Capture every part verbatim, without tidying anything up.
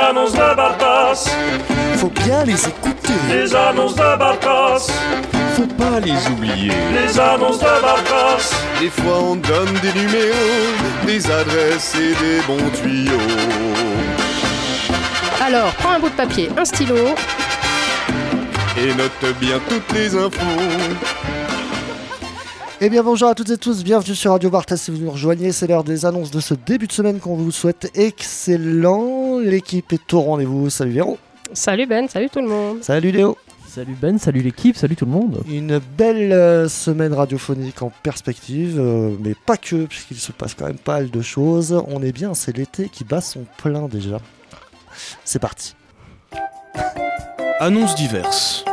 annonces de Bartas, faut bien les écouter. les annonces de Bartas, Faut pas les oublier. les annonces de Bartas. Des fois on donne des numéros, des adresses et des bons tuyaux. Alors, prends un bout de papier, un stylo. Et note bien toutes les infos. Eh bien bonjour à toutes et tous, bienvenue sur Radio Bartas. Si vous nous rejoignez, c'est l'heure des annonces de ce début de semaine qu'on vous souhaite excellent. L'équipe est au rendez-vous. Salut Véro. Salut Ben, salut tout le monde. Salut Léo. Salut Ben, salut l'équipe, salut tout le monde. Une belle euh, semaine radiophonique en perspective, euh, mais pas que, puisqu'il se passe quand même pas mal de choses. On est bien, c'est l'été qui bat son plein déjà. C'est parti. Annonces diverses.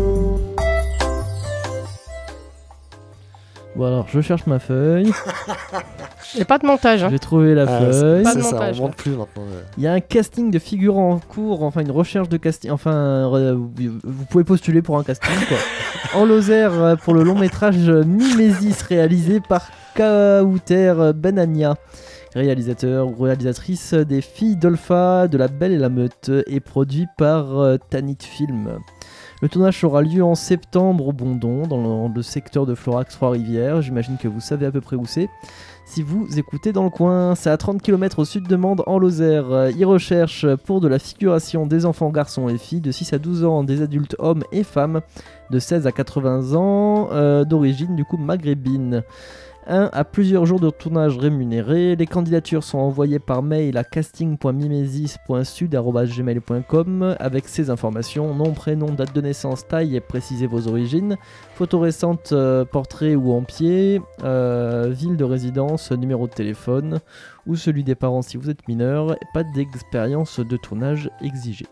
Bon alors, je cherche ma feuille. Et pas de montage, hein. J'ai trouvé la Ah, feuille. Pas de c'est ça, montage, on monte plus maintenant. ouais. Il y a un casting de figurants en cours, enfin une recherche de casting, enfin euh, vous pouvez postuler pour un casting quoi. En Lozère euh, pour le long métrage Mimésis réalisé par Kauter Benania, réalisateur ou réalisatrice des Filles d'Olpha, de La Belle et la Meute, et produit par euh, Tanit Film. Le tournage aura lieu en septembre au Bondon, dans le, le secteur de Florax Trois-Rivières. J'imagine que vous savez à peu près où c'est. Si vous écoutez dans le coin, c'est à trente kilomètres au sud de Mende, en Lozère. Ils recherchent pour de la figuration des enfants garçons et filles de six à douze ans, des adultes hommes et femmes de seize à quatre-vingts ans, euh, d'origine du coup maghrébine. Un à plusieurs jours de tournage rémunérés. Les candidatures sont envoyées par mail à casting point mimesis point sud arobase gmail point com avec ces informations: nom, prénom, date de naissance, taille et précisez vos origines, photo récente, euh, portrait ou en pied, euh, ville de résidence, numéro de téléphone ou celui des parents si vous êtes mineur. Pas d'expérience de tournage exigée.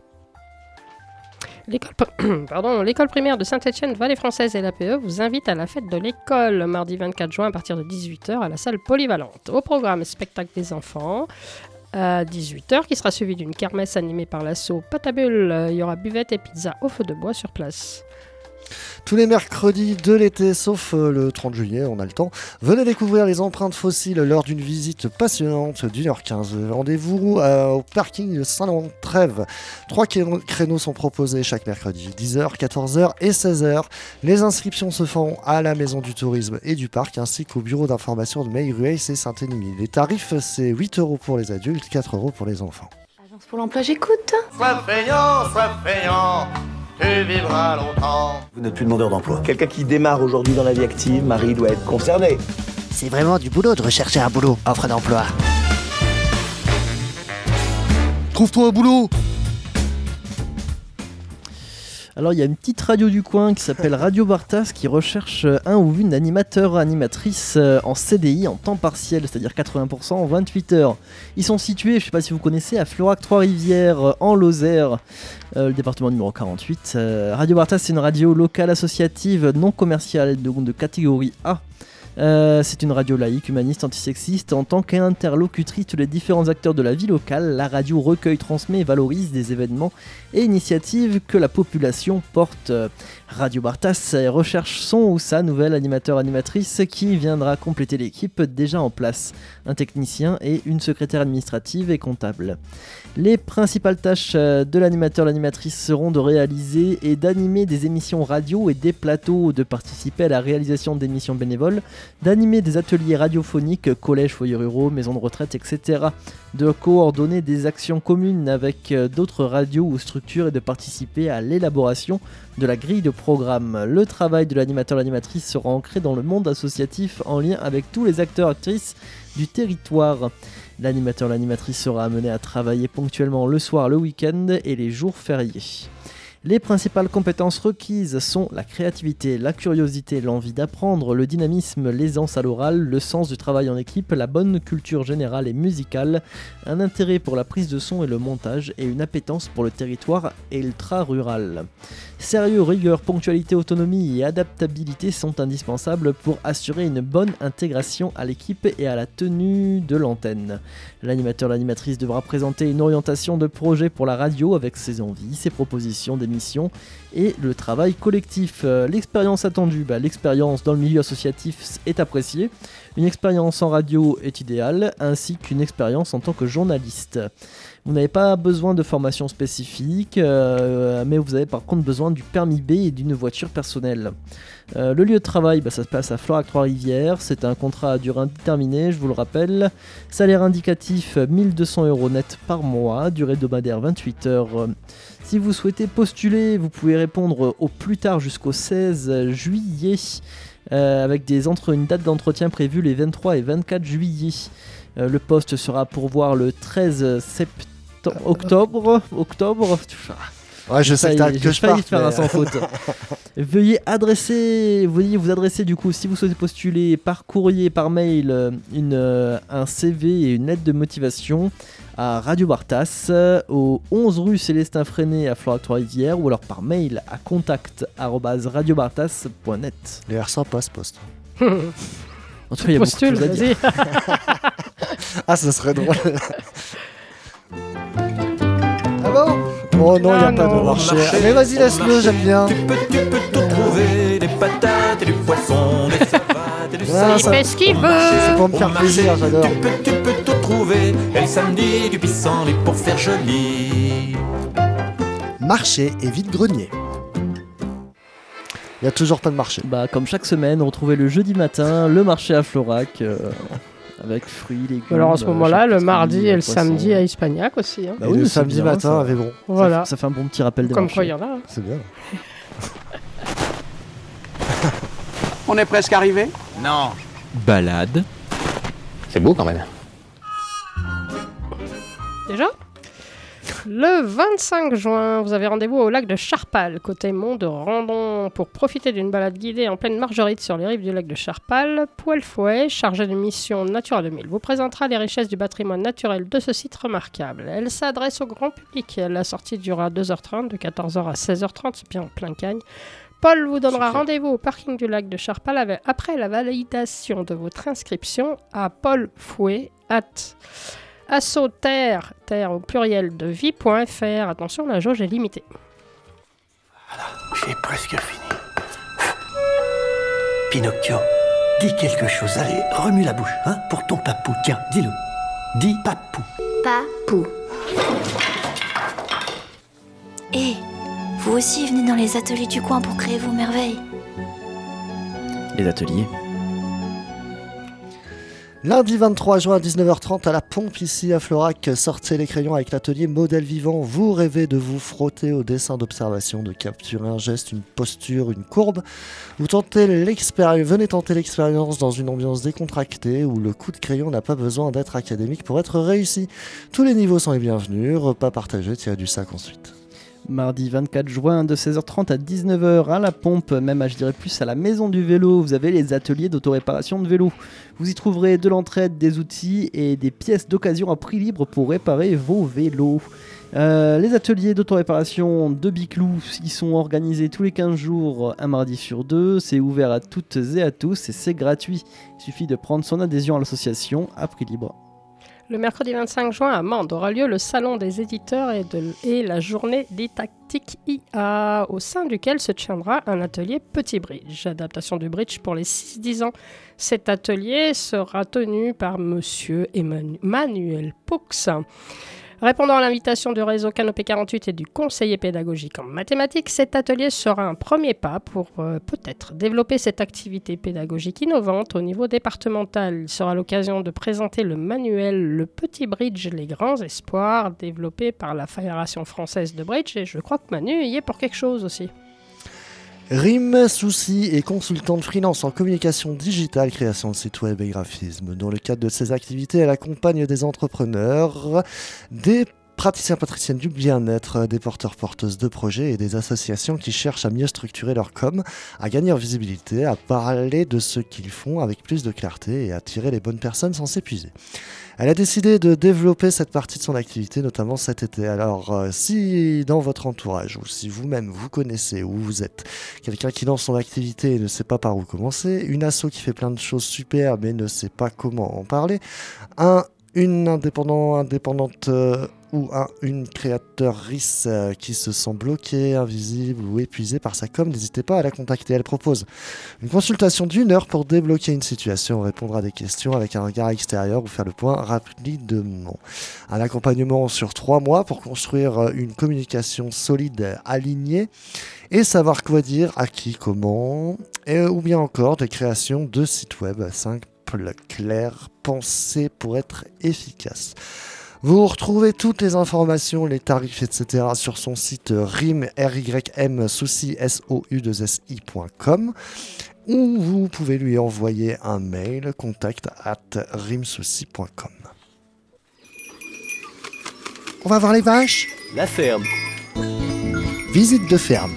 L'école, Pardon, l'école primaire de Saint-Étienne Vallée Française et l'A P E vous invite à la fête de l'école mardi vingt-quatre juin à partir de dix-huit heures à la salle polyvalente. Au programme, spectacle des enfants à dix-huit heures qui sera suivi d'une kermesse animée par l'asso Patabule. Il y aura buvette et pizza au feu de bois sur place. Tous les mercredis de l'été, sauf euh, le trente juillet, on a le temps. Venez découvrir les empreintes fossiles lors d'une visite passionnante d'une heure quinze. Rendez-vous euh, au parking de Saint-Laurent-de-Trèves. Trois créneaux sont proposés chaque mercredi, dix heures, quatorze heures et seize heures. Les inscriptions se font à la Maison du Tourisme et du Parc, ainsi qu'au bureau d'information de Meilrueis et Saint-Émilion. Les tarifs, c'est huit euros pour les adultes, quatre euros pour les enfants. Agence pour l'emploi, j'écoute. Sois feignant, sois feignant, tu vivras longtemps. Vous n'êtes plus demandeur d'emploi. Quelqu'un qui démarre aujourd'hui dans la vie active, Marie doit être concernée. C'est vraiment du boulot de rechercher un boulot. Offre d'emploi. Trouve-toi un boulot. Alors il y a une petite radio du coin qui s'appelle Radio Bartas qui recherche un ou une animateur animatrice en C D I en temps partiel, c'est-à-dire quatre-vingts pour cent en vingt-huit heures. Ils sont situés, je ne sais pas si vous connaissez, à Florac Trois-Rivières en Lozère, euh, le département numéro quarante-huit. Euh, Radio Bartas, c'est une radio locale associative non commerciale de, de catégorie A. Euh, c'est une radio laïque, humaniste, antisexiste. En tant qu'interlocutrice de les différents acteurs de la vie locale, la radio recueille, transmet et valorise des événements et initiatives que la population porte. Radio Bartas recherche son ou sa nouvelle animateur-animatrice qui viendra compléter l'équipe déjà en place. Un technicien et une secrétaire administrative et comptable. Les principales tâches de l'animateur-l'animatrice seront de réaliser et d'animer des émissions radio et des plateaux, de participer à la réalisation d'émissions bénévoles, d'animer des ateliers radiophoniques, collèges, foyers ruraux, maisons de retraite, et cetera, de coordonner des actions communes avec d'autres radios ou structures et de participer à l'élaboration de la grille de programme. Le travail de l'animateur-l'animatrice sera ancré dans le monde associatif en lien avec tous les acteurs-actrices du territoire. L'animateur-l'animatrice sera amené à travailler ponctuellement le soir, le week-end et les jours fériés. Les principales compétences requises sont la créativité, la curiosité, l'envie d'apprendre, le dynamisme, l'aisance à l'oral, le sens du travail en équipe, la bonne culture générale et musicale, un intérêt pour la prise de son et le montage et une appétence pour le territoire ultra-rural. Sérieux, rigueur, ponctualité, autonomie et adaptabilité sont indispensables pour assurer une bonne intégration à l'équipe et à la tenue de l'antenne. L'animateur-l'animatrice devra présenter une orientation de projet pour la radio avec ses envies, ses propositions d'émissions et le travail collectif. L'expérience attendue, bah, l'expérience dans le milieu associatif est appréciée. Une expérience en radio est idéale, ainsi qu'une expérience en tant que journaliste. Vous n'avez pas besoin de formation spécifique, euh, mais vous avez par contre besoin du permis B et d'une voiture personnelle. Euh, le lieu de travail, bah, ça se passe à Florac Trois-Rivières, c'est un contrat à durée indéterminée, je vous le rappelle. Salaire indicatif mille deux cents euros net par mois, durée hebdomadaire vingt-huit heures. Si vous souhaitez postuler, vous pouvez répondre au plus tard jusqu'au seize juillet, euh, avec des entre une date d'entretien prévue les vingt-trois et vingt-quatre juillet. Euh, le poste sera à pourvoir le treize septembre, octobre, octobre. Ouais, je sais que t'as que je failli parte, faire mais... un sans faute. Veuillez adresser, veuillez vous adresser du coup, si vous souhaitez postuler par courrier, par mail, une, euh, un C V et une lettre de motivation à Radio Bartas, au onze rue Célestin Freinet à Florac Trois-Rivières, ou alors par mail à contact arobase radiobartas point net. Il a l'air sympa ce poste. En tout cas, il y a beaucoup de Postule, choses à dire. vas-y. Ah, ça serait drôle. Ah bon? Oh non, il n'y a Ah pas non. de marché. Mais vas-y, laisse-le, j'aime bien. Tu peux, tu peux tout trouver, des patates et du poisson, des savates et du Ah, Il ça- fait ce qu'il C'est veut. pour me faire plaisir, j'adore. Tu peux, tu peux tout trouver, et le samedi du pissenlit pour faire joli. Marché et vide-grenier. Il n'y a toujours pas de marché. Bah, comme chaque semaine, retrouvez le jeudi matin le marché à Florac, euh, avec fruits, légumes. Alors en ce euh, moment-là, le charcuterie, mardi et le poissons. samedi à Hispagnac aussi. hein. Bah Et oui, le mais c'est samedi bien, matin ça. à Vébron. Voilà. Ça fait un bon petit rappel des Comme marchés. quoi il y en a. hein. C'est bien. On est presque arrivé. Non. Balade. C'est beau quand même. Déjà Le vingt-cinq juin, vous avez rendez-vous au lac de Charpal, côté mont de Randon, pour profiter d'une balade guidée en pleine margerite sur les rives du lac de Charpal. Poil Fouet, chargé de mission Natura deux mille, vous présentera les richesses du patrimoine naturel de ce site remarquable. Elle s'adresse au grand public. La sortie durera deux heures trente, de quatorze heures à seize heures trente, c'est bien en plein cagne. Paul vous donnera Super. rendez-vous au parking du lac de Charpal avec- après la validation de votre inscription à Paul Fouet, at Asso terre, terre au pluriel de vie.fr. Attention, la jauge est limitée. J'ai presque fini. Pinocchio, dis quelque chose. Allez, remue la bouche, hein, pour ton papou. Tiens, dis-le. Dis papou. Papou. Et vous aussi venez dans les ateliers du coin pour créer vos merveilles. Les ateliers. Lundi vingt-trois juin à dix-neuf heures trente à la pompe ici à Florac, sortez les crayons avec l'atelier Modèle Vivant. Vous rêvez de vous frotter au dessin d'observation, de capturer un geste, une posture, une courbe. Vous tentez l'expérience, venez tenter l'expérience dans une ambiance décontractée où le coup de crayon n'a pas besoin d'être académique pour être réussi. Tous les niveaux sont les bienvenus, repas partagé, tirez du sac ensuite. Mardi vingt-quatre juin de seize heures trente à dix-neuf heures à la pompe, même à, je dirais plus à la maison du vélo, vous avez les ateliers d'autoréparation de vélo. Vous y trouverez de l'entraide, des outils et des pièces d'occasion à prix libre pour réparer vos vélos. Euh, les ateliers d'autoréparation de Biclou, ils sont organisés tous les quinze jours, un mardi sur deux. C'est ouvert à toutes et à tous et c'est gratuit. Il suffit de prendre son adhésion à l'association à prix libre. Le mercredi vingt-cinq juin à Mende aura lieu le salon des éditeurs et, de, et la journée didactique I A, au sein duquel se tiendra un atelier Petit Bridge, adaptation du bridge pour les six dix ans. Cet atelier sera tenu par Monsieur Emmanuel Manuel Poux. Répondant à l'invitation du réseau Canopé quarante-huit et du conseiller pédagogique en mathématiques, cet atelier sera un premier pas pour euh, peut-être développer cette activité pédagogique innovante au niveau départemental. Il sera l'occasion de présenter le manuel Le Petit Bridge, les grands espoirs, développé par la Fédération française de bridge, et je crois que Manu y est pour quelque chose aussi. Rim Souci est consultante freelance en communication digitale, création de sites web et graphisme. Dans le cadre de ses activités, elle accompagne des entrepreneurs, des praticiens patriciennes du bien-être, des porteurs-porteuses de projets et des associations qui cherchent à mieux structurer leur com, à gagner en visibilité, à parler de ce qu'ils font avec plus de clarté et à attirer les bonnes personnes sans s'épuiser. Elle a décidé de développer cette partie de son activité, notamment cet été. Alors, euh, si dans votre entourage, ou si vous-même vous connaissez ou vous êtes quelqu'un qui lance son activité et ne sait pas par où commencer, une asso qui fait plein de choses super mais ne sait pas comment en parler, un, une indépendant, indépendante, euh, ou un une créatrice euh, qui se sent bloquée, invisible ou épuisée par sa com, n'hésitez pas à la contacter. Elle propose une consultation d'une heure pour débloquer une situation, répondre à des questions avec un regard extérieur ou faire le point rapidement. Un accompagnement sur trois mois pour construire une communication solide, alignée et savoir quoi dire, à qui, comment, et, ou bien encore des créations de sites web simples, clairs, pensés pour être efficaces. Vous retrouvez toutes les informations, les tarifs, et cetera sur son site rim, r y m souci, s o u deux s i point com ou vous pouvez lui envoyer un mail contact at rimsouci point com. On va voir les vaches. La ferme. Visite de ferme.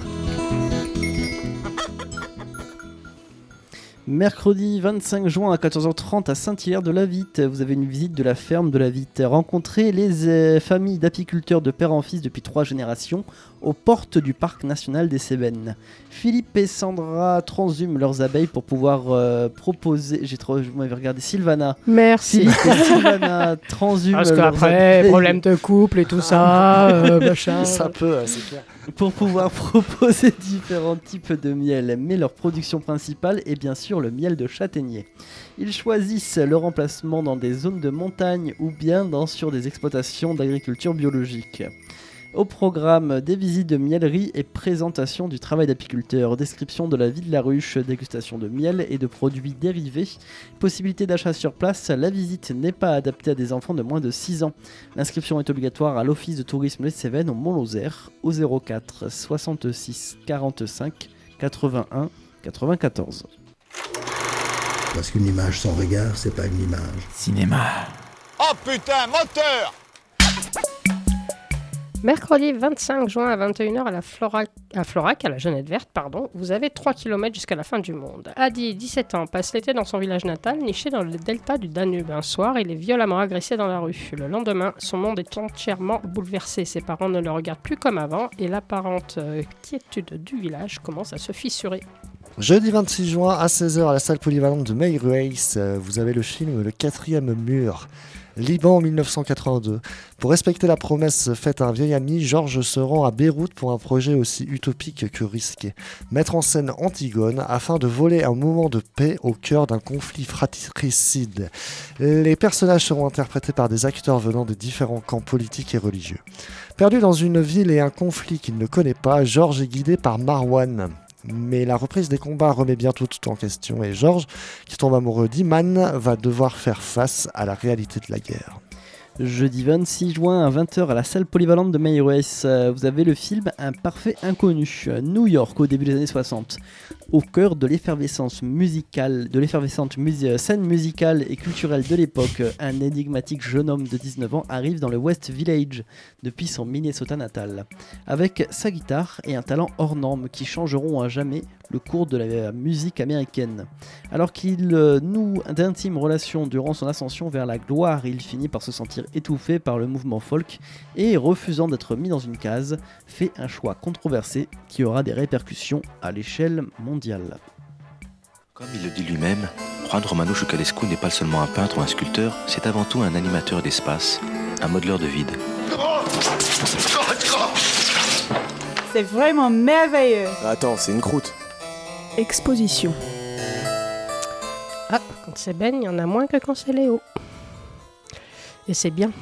Mercredi vingt-cinq juin à quatorze heures trente à Saint-Hilaire-de-la-Vitte, vous avez une visite de la ferme de la Vitte. Rencontrez les euh, familles d'apiculteurs de père en fils depuis trois générations aux portes du parc national des Cévennes. Philippe et Sandra transhument leurs abeilles pour pouvoir euh, proposer... J'ai trop... Je m'avais regardé Sylvana. Merci. Philippe et Sylvana transhument Parce leurs qu'après, abeilles. problème de couple et tout ça, euh, machin. Ça peut, c'est clair. Pour pouvoir proposer différents types de miel, mais leur production principale est bien sûr le miel de châtaignier. Ils choisissent leur emplacement dans des zones de montagne ou bien dans, sur des exploitations d'agriculture biologique. Au programme, des visites de mielerie et présentation du travail d'apiculteur, description de la vie de la ruche, dégustation de miel et de produits dérivés, possibilité d'achat sur place. La visite n'est pas adaptée à des enfants de moins de six ans. L'inscription est obligatoire à l'Office de tourisme des Cévennes au Mont-Lozère au zéro quatre soixante-six quarante-cinq quatre-vingt-un quatre-vingt-quatorze. Parce qu'une image sans regard, c'est pas une image. Cinéma. Oh putain, moteur! Mercredi vingt-cinq juin à vingt et une heures à la Florac, à Florac, à la Jeunette Verte, pardon, vous avez trois kilomètres jusqu'à la fin du monde. Adi, dix-sept ans, passe l'été dans son village natal, niché dans le delta du Danube. Un soir, il est violemment agressé dans la rue. Le lendemain, son monde est entièrement bouleversé. Ses parents ne le regardent plus comme avant et l'apparente euh, quiétude du village commence à se fissurer. Jeudi vingt-six juin à seize heures à la salle polyvalente de Meirhuis, vous avez le film Le quatrième mur. Liban mille neuf cent quatre-vingt-deux. Pour respecter la promesse faite à un vieil ami, Georges se rend à Beyrouth pour un projet aussi utopique que risqué. Mettre en scène Antigone afin de voler un moment de paix au cœur d'un conflit fratricide. Les personnages seront interprétés par des acteurs venant des différents camps politiques et religieux. Perdu dans une ville et un conflit qu'il ne connaît pas, Georges est guidé par Marwan. Mais la reprise des combats remet bientôt tout en question et Georges, qui tombe amoureux d'Iman, va devoir faire face à la réalité de la guerre. Jeudi vingt-six juin à vingt heures à la salle polyvalente de Meirhuis, vous avez le film Un parfait inconnu, New York au début des années soixante. Au cœur de l'effervescence musicale, de l'effervescente mus- scène musicale et culturelle de l'époque, un énigmatique jeune homme de dix-neuf ans arrive dans le West Village depuis son Minnesota natal, avec sa guitare et un talent hors norme qui changeront à jamais le cours de la musique américaine. Alors qu'il euh, noue d'intimes relations durant son ascension vers la gloire, il finit par se sentir étouffé par le mouvement folk et, refusant d'être mis dans une case, fait un choix controversé qui aura des répercussions à l'échelle mondiale. Comme il le dit lui-même, Juan Romano Choucalescu n'est pas seulement un peintre ou un sculpteur, c'est avant tout un animateur d'espace, un modeleur de vide. C'est vraiment merveilleux. Attends, c'est une croûte. Exposition. Ah, quand c'est Ben, il y en a moins que quand c'est Léo. Et c'est bien.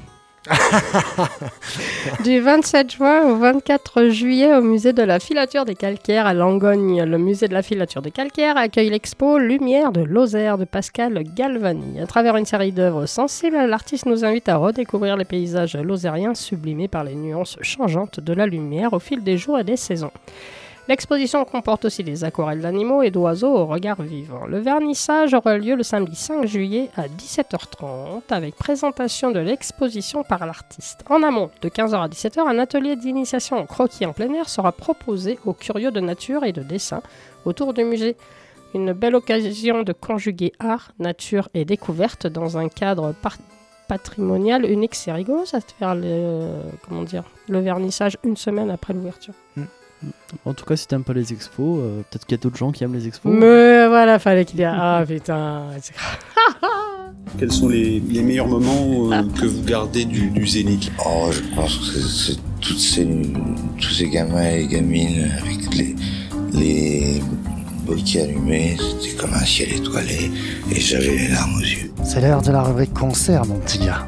Du vingt-sept juin au vingt-quatre juillet au musée de la filature des calcaires à Langogne. Le musée de la filature des calcaires accueille l'expo Lumière de Lozère de Pascal Galvani. À travers une série d'œuvres sensibles, l'artiste nous invite à redécouvrir les paysages lozériens sublimés par les nuances changeantes de la lumière au fil des jours et des saisons. L'exposition comporte aussi des aquarelles d'animaux et d'oiseaux au regard vivant. Le vernissage aura lieu le samedi cinq juillet à dix-sept heures trente avec présentation de l'exposition par l'artiste. En amont, de quinze heures à dix-sept heures, un atelier d'initiation au croquis en plein air sera proposé aux curieux de nature et de dessin autour du musée. Une belle occasion de conjuguer art, nature et découverte dans un cadre par- patrimonial unique. C'est rigolo ça de faire le, comment dire, le vernissage une semaine après l'ouverture. Mm. En tout cas, si t'aimes pas les expos, euh, peut-être qu'il y a d'autres gens qui aiment les expos. Mais voilà, fallait qu'il y ait... Ah putain. Quels sont les, les meilleurs moments euh, que vous gardez du, du Zénith? Oh, je pense que c'est, c'est toutes ces, tous ces gamins et gamines avec les, les briquets allumés, c'était comme un ciel étoilé et j'avais les larmes aux yeux. C'est l'heure de la rubrique concert, mon petit gars.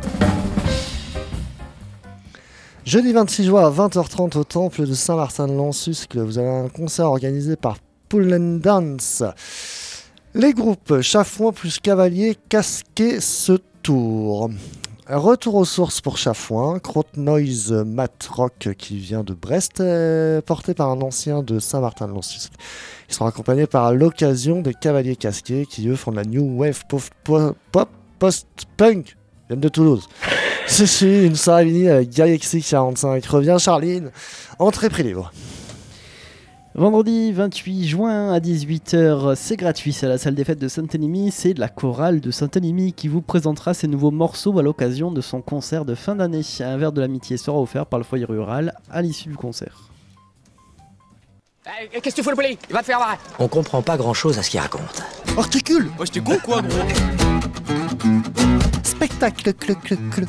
Jeudi vingt-six juin à vingt heures trente au temple de Saint-Martin-de-Lansusque, vous avez un concert organisé par Pull and Dance. Les groupes Chafouin plus Cavalier, Casquet se tour. Retour aux sources pour Chafouin, Crotte Noise Mat Rock qui vient de Brest, porté par un ancien de Saint-Martin-de-Lansusque. Ils sont accompagnés par l'occasion des Cavaliers Casqués qui eux font de la new wave pop, pop, pop post-punk, ils viennent de Toulouse. C'est une soirée vinyle avec Galaxy quarante-cinq. Reviens Charline, entrée prix libre. Vendredi vingt-huit juin à dix-huit heures, c'est gratuit, c'est à la salle des fêtes de Saint-Émilion, c'est la chorale de Saint-Émilion qui vous présentera ses nouveaux morceaux à l'occasion de son concert de fin d'année. Un verre de l'amitié sera offert par le foyer rural à l'issue du concert. Euh, Qu'est-ce que tu fous le poulet? Il va te faire voir. On comprend pas grand chose à ce qu'il raconte. Articule. Ouais, j'étais con quoi, gros? Spectacle, clou, clou, clou.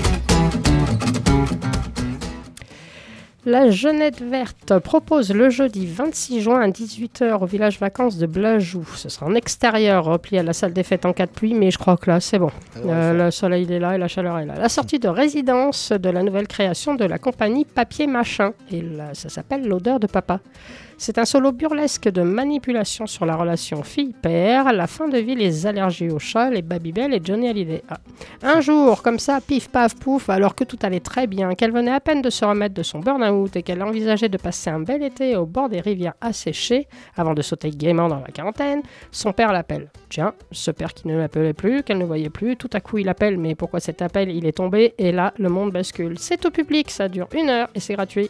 La Jeunette Verte propose le jeudi vingt-six juin à dix-huit heures au village vacances de Blajoux. Ce sera en extérieur, repli à la salle des fêtes en cas de pluie, mais je crois que là c'est bon. Euh, le soleil est là et la chaleur est là. La sortie de résidence de la nouvelle création de la compagnie Papier Machin. Et là, ça s'appelle L'odeur de papa. C'est un solo burlesque de manipulation sur la relation fille-père, la fin de vie, les allergies au chat, les Babybel et Johnny Hallyday. Ah. Un jour, comme ça, pif paf pouf, alors que tout allait très bien, qu'elle venait à peine de se remettre de son burn-out et qu'elle envisageait de passer un bel été au bord des rivières asséchées, avant de sauter gaiement dans la quarantaine, son père l'appelle. Tiens, ce père qui ne l'appelait plus, qu'elle ne voyait plus, tout à coup il l'appelle, mais pourquoi cet appel? Il est tombé, et là, le monde bascule. C'est au public, ça dure une heure et c'est gratuit.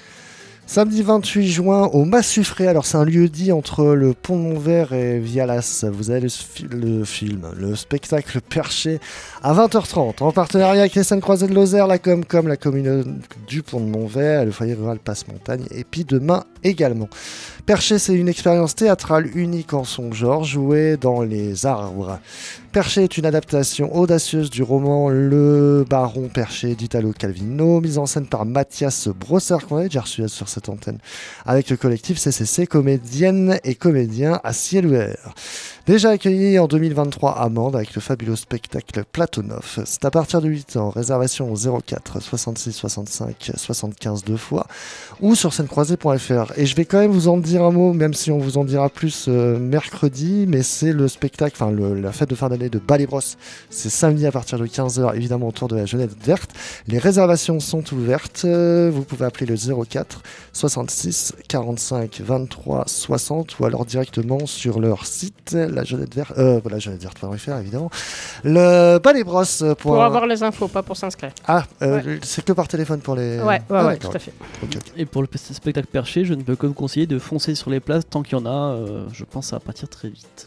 Samedi vingt-huit juin au Massuffré, alors c'est un lieu dit entre le Pont de Montvert et Vialas. Vous avez le, fi- le film, le spectacle Perché à vingt heures trente en partenariat avec les Scènes Croisées de Lozère, la Comcom, la commune du Pont de Montvert, le foyer rural Passe-Montagne et puis demain également. Perché, c'est une expérience théâtrale unique en son genre, jouée dans les arbres. Perché est une adaptation audacieuse du roman Le Baron Perché d'Italo Calvino, mise en scène par Mathias Brosser, qu'on avait déjà reçu sur cette antenne, avec le collectif C C C, comédiennes et comédiens à ciel ouvert. Déjà accueilli en deux mille vingt-trois à Mende avec le fabuleux spectacle Platonov. C'est à partir de huit ans, réservation au zéro quatre soixante-six soixante-cinq soixante-quinze deux fois ou sur scène croisée point f r. Et je vais quand même vous en dire un mot, même si on vous en dira plus euh, mercredi, mais c'est le spectacle, enfin le, la fête de fin d'année de Ballet Bros. C'est samedi à partir de quinze heures, évidemment autour de la Jeunette Verte. Les réservations sont ouvertes, euh, vous pouvez appeler le zéro quatre soixante-six quarante-cinq vingt-trois soixante ou alors directement sur leur site, la Jeunette Verte, euh, la Jeunette Verte point f r évidemment. Le Ballet Bros. Pour, pour avoir les infos, pas pour s'inscrire. Ah, euh, ouais. C'est que par téléphone pour les... Ouais, ouais, ah, ouais, tout à fait. Okay, okay. Et pour le spectacle Perché, je ne peux que vous conseiller de foncer sur les places tant qu'il y en a. Euh, je pense que ça va partir très vite.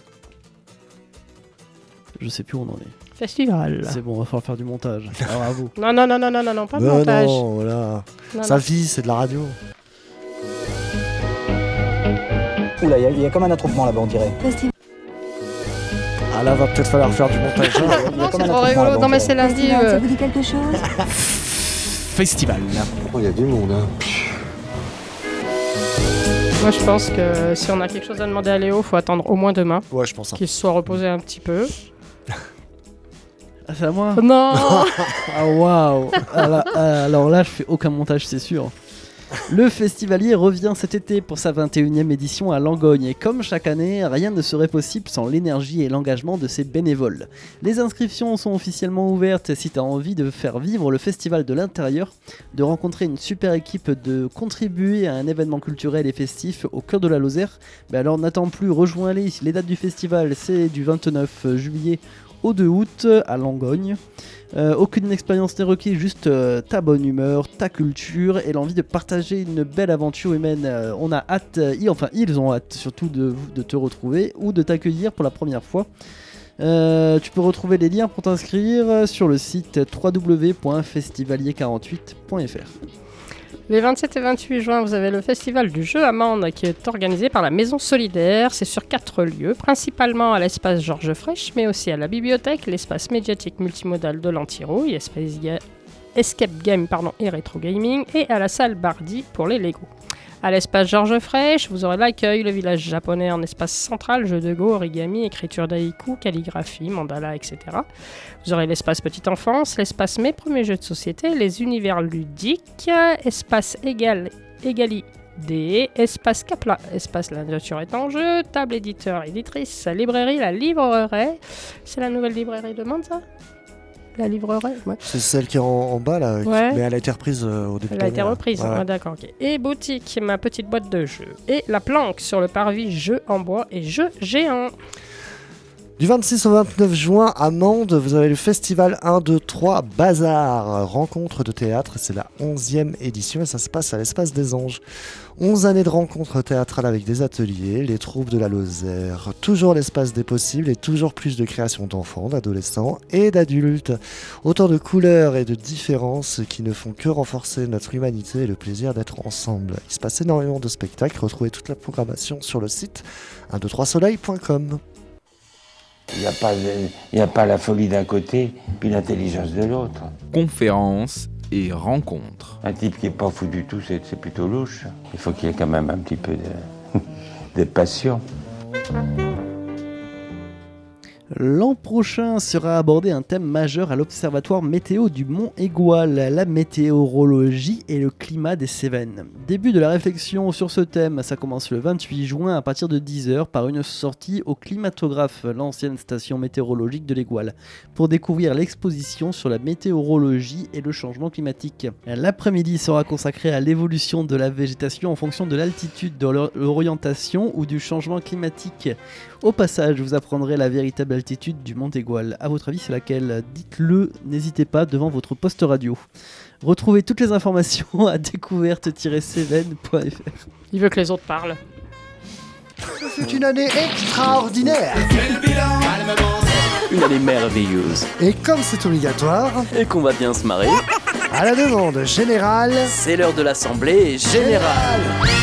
Je sais plus où on en est. Festival. C'est bon, on va falloir faire du montage. Alors à vous. Non, non, non, non, non, non, non, pas de non, montage. Non, voilà. Non, Sa non. vie, c'est de la radio. Oula, il y, y a comme un attroupement là-bas, on dirait. Ah là, va peut-être falloir faire du montage. Non, c'est trop rigolo. Non, mais c'est lundi. Ça Euh... vous dit quelque chose? Festival. Oh, il y a du monde, hein. Moi, je pense que si on a quelque chose à demander à Léo, faut attendre au moins demain. Ouais, je pense. Hein. Qu'il se soit reposé un petit peu. Ah, c'est à moi? Non. Ah waouh. Alors, alors là, je fais aucun montage, c'est sûr. Le Festivalier revient cet été pour sa vingt et unième édition à Langogne et comme chaque année, rien ne serait possible sans l'énergie et l'engagement de ses bénévoles. Les inscriptions sont officiellement ouvertes si tu as envie de faire vivre le festival de l'intérieur, de rencontrer une super équipe, de contribuer à un événement culturel et festif au cœur de la Lozère. Ben alors n'attends plus, rejoins-les. Les dates du festival, c'est du vingt-neuf juillet au deux août à Langogne. Euh, aucune expérience n'est requise, juste euh, ta bonne humeur, ta culture et l'envie de partager une belle aventure humaine. Euh, on a hâte, euh, ils, enfin ils ont hâte surtout de, de te retrouver ou de t'accueillir pour la première fois. Euh, tu peux retrouver les liens pour t'inscrire sur le site w w w point festivalier quarante-huit point f r. Les vingt-sept et vingt-huit juin, vous avez le festival du jeu Amande qui est organisé par la Maison Solidaire. C'est sur quatre lieux, principalement à l'espace Georges Frêche, mais aussi à la bibliothèque, l'espace médiatique multimodal de l'Antirouille, espace ga- Escape Game pardon, et Retro Gaming, et à la salle Bardi pour les Lego. À l'espace Georges Frêche, vous aurez l'accueil, le village japonais en espace central, jeux de go, origami, écriture d'haïku, calligraphie, mandala, et cetera. Vous aurez l'espace petite enfance, l'espace mes premiers jeux de société, les univers ludiques, espace égal, égalité, espace Capla, espace la nature est en jeu, table éditeur, éditrice, librairie, la librairie. C'est la nouvelle librairie de Manza ? La librairie, ouais. C'est celle qui est en, en bas là, ouais. Mais elle a été reprise euh, au début. Elle a été reprise, ouais. Ouais, d'accord. Okay. Et boutique, ma petite boîte de jeux. Et la planque sur le parvis jeux en bois et jeux géants. Du vingt-six au vingt-neuf juin, à Mende, vous avez le festival un, deux, trois Bazar, rencontre de théâtre. C'est la onzième édition et ça se passe à l'Espace des Anges. onze années de rencontres théâtrales avec des ateliers, les troupes de la Lozère, toujours l'espace des possibles et toujours plus de créations d'enfants, d'adolescents et d'adultes. Autant de couleurs et de différences qui ne font que renforcer notre humanité et le plaisir d'être ensemble. Il se passe énormément de spectacles, retrouvez toute la programmation sur le site un deux trois soleil point com. Il n'y a pas, il n'y a pas la folie d'un côté, puis l'intelligence de l'autre. Conférences et rencontres. Un type qui n'est pas fou du tout, c'est, c'est plutôt louche. Il faut qu'il y ait quand même un petit peu de, de passion. L'an prochain sera abordé un thème majeur à l'Observatoire météo du Mont Aigoual, la météorologie et le climat des Cévennes. Début de la réflexion sur ce thème, ça commence le vingt-huit juin à partir de dix heures par une sortie au climatographe, l'ancienne station météorologique de l'Aigoual, pour découvrir l'exposition sur la météorologie et le changement climatique. L'après-midi sera consacré à l'évolution de la végétation en fonction de l'altitude, de l'orientation ou du changement climatique. Au passage, vous apprendrez la véritable altitude du Mont Aigoual. À votre avis, c'est laquelle ? Dites-le, n'hésitez pas, devant votre poste radio. Retrouvez toutes les informations à découverte tiret cévennes point f r. Il veut que les autres parlent. Ce fut une année extraordinaire. Une année merveilleuse. Et comme c'est obligatoire, et qu'on va bien se marrer, à la demande générale, c'est l'heure de l'Assemblée générale.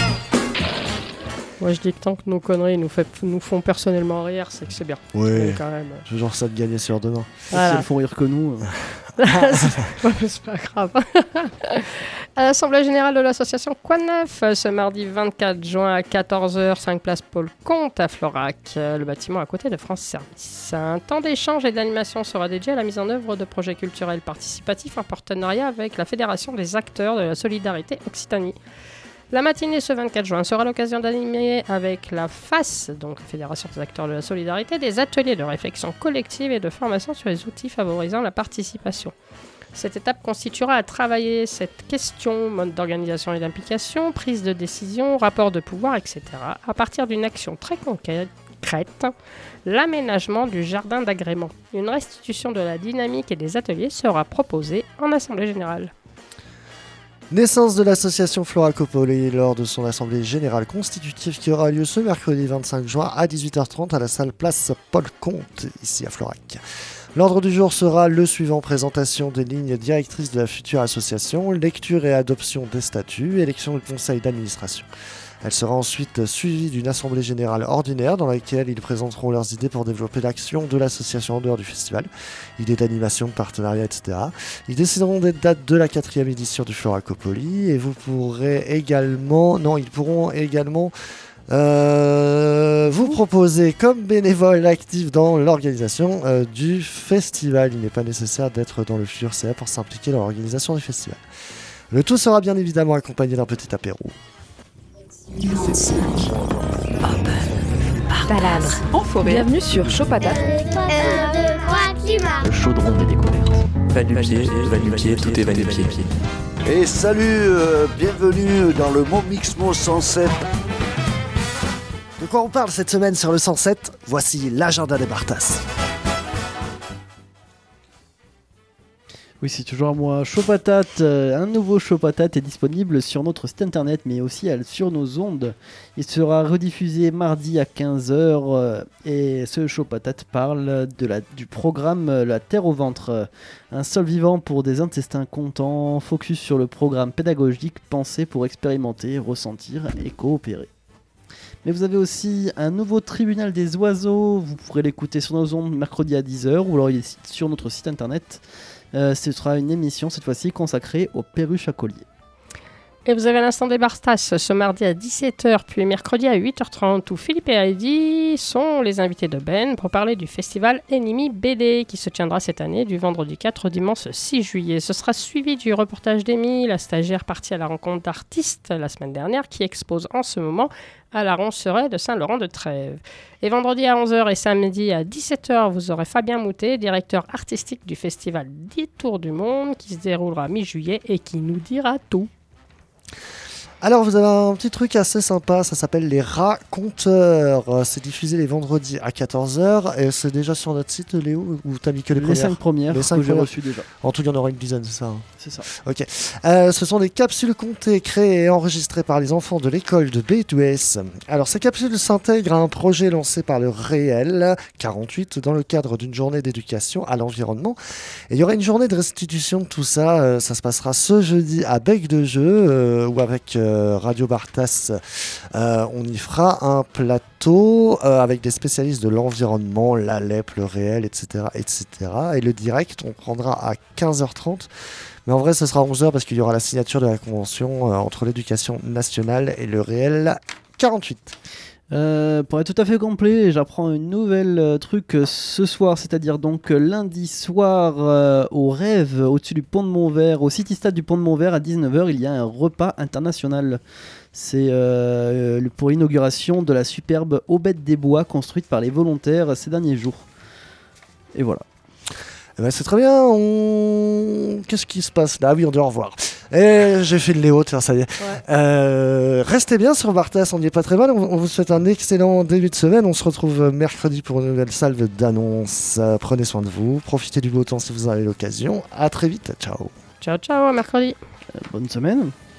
Moi je dis que tant que nos conneries nous, fait, nous font personnellement rire, c'est que c'est bien. Oui, quand même. Toujours ça de gagner sur demain. Voilà. Si elles font rire que nous. C'est pas grave. À l'Assemblée Générale de l'Association Quoi de Neuf, ce mardi vingt-quatre juin à quatorze heures, cinq place Paul Comte à Florac, le bâtiment à côté de France Service. Un temps d'échange et d'animation sera dédié à la mise en œuvre de projets culturels participatifs en partenariat avec la Fédération des acteurs de la solidarité Occitanie. La matinée ce vingt-quatre juin sera l'occasion d'animer avec la F A S, donc Fédération des acteurs de la solidarité, des ateliers de réflexion collective et de formation sur les outils favorisant la participation. Cette étape constituera à travailler cette question, mode d'organisation et d'implication, prise de décision, rapport de pouvoir, et cetera, à partir d'une action très concrète, l'aménagement du jardin d'agrément. Une restitution de la dynamique et des ateliers sera proposée en Assemblée Générale. Naissance de l'association Floracopoli lors de son assemblée générale constitutive qui aura lieu ce mercredi vingt-cinq juin à dix-huit heures trente à la salle Place Paul Comte, ici à Florac. L'ordre du jour sera le suivant: présentation des lignes directrices de la future association, lecture et adoption des statuts, élection du conseil d'administration. Elle sera ensuite suivie d'une assemblée générale ordinaire dans laquelle ils présenteront leurs idées pour développer l'action de l'association en dehors du festival, idées d'animation, de partenariat, et cetera. Ils décideront des dates de la quatrième édition du Floracopoli et vous pourrez également, non, ils pourront également euh, vous proposer comme bénévole actif dans l'organisation euh, du festival. Il n'est pas nécessaire d'être dans le futur C A pour s'impliquer dans l'organisation du festival. Le tout sera bien évidemment accompagné d'un petit apéro. Baladre en forêt. Bienvenue sur Chaud Patate. Le chaudron des découvertes. Va-nu-pied, va-nu-pied, tout est va-nu-pied. Et salut, euh, bienvenue dans le Mont Mixmo cent sept. De quoi on parle cette semaine sur le cent sept ? Voici l'agenda des Bartas. Oui, c'est toujours à moi. Chaud Patate, euh, un nouveau Chaud Patate est disponible sur notre site internet, mais aussi à- sur nos ondes. Il sera rediffusé mardi à quinze heures euh, et ce Chaud Patate parle de la, du programme euh, La Terre au ventre. Euh, un sol vivant pour des intestins contents, focus sur le programme pédagogique pensé pour expérimenter, ressentir et coopérer. Mais vous avez aussi un nouveau tribunal des oiseaux, vous pourrez l'écouter sur nos ondes mercredi à dix heures ou alors il est sur notre site internet. Euh, ce sera une émission cette fois-ci consacrée aux perruches à collier. Et vous avez l'instant des Barstas ce mardi à dix-sept heures, puis mercredi à huit heures trente, où Philippe et Heidi sont les invités de Ben pour parler du festival Enemy B D qui se tiendra cette année du vendredi quatre au dimanche six juillet. Ce sera suivi du reportage d'Amy, la stagiaire partie à la rencontre d'artistes la semaine dernière, qui expose en ce moment à la Ronceraie de Saint-Laurent-de-Trèves. Et vendredi à onze heures et samedi à dix-sept heures, vous aurez Fabien Moutet, directeur artistique du festival dix Tours du Monde, qui se déroulera mi-juillet et qui nous dira tout. Alors vous avez un petit truc assez sympa, ça s'appelle les raconteurs. Euh, C'est diffusé les vendredis à quatorze heures et c'est déjà sur notre site, Léo, ou t'as mis que les, Les premières cinq premières Les cinq que j'ai premières. reçues déjà. En tout, il y en aura une dizaine, c'est ça hein. C'est ça. Ok. Euh, ce sont des capsules comptées, créées et enregistrées par les enfants de l'école de B deux S. Alors, ces capsules s'intègrent à un projet lancé par le Réel quarante-huit dans le cadre d'une journée d'éducation à l'environnement. Et il y aura une journée de restitution de tout ça. Euh, ça se passera ce jeudi à Bec de Jeu, euh, ou avec euh, Radio Bartas. Euh, on y fera un plateau euh, avec des spécialistes de l'environnement, l'Alep, le Réel, et cetera, et cetera. Et le direct, on prendra à quinze heures trente. Mais en vrai, ce sera onze heures parce qu'il y aura la signature de la convention euh, entre l'éducation nationale et le Réel quarante-huit. Euh, pour être tout à fait complet, j'apprends une nouvelle euh, truc euh, ce soir, c'est-à-dire donc euh, lundi soir euh, au Rêve, au-dessus du pont de Montvert, au City Stade du pont de Montvert à dix-neuf heures, il y a un repas international. C'est euh, pour l'inauguration de la superbe Aubette des Bois construite par les volontaires ces derniers jours. Et voilà. Eh ben, c'est très bien. On... Qu'est-ce qui se passe là? Ah oui, on doit au revoir. Et j'ai fait le Léo, tiens, ça y est. Ouais. Euh, restez bien sur Bartas, on n'y est pas très mal. On, on vous souhaite un excellent début de semaine. On se retrouve mercredi pour une nouvelle salve d'annonces. Euh, prenez soin de vous, profitez du beau temps si vous en avez l'occasion. À très vite, ciao. Ciao, ciao, à mercredi. Euh, bonne semaine.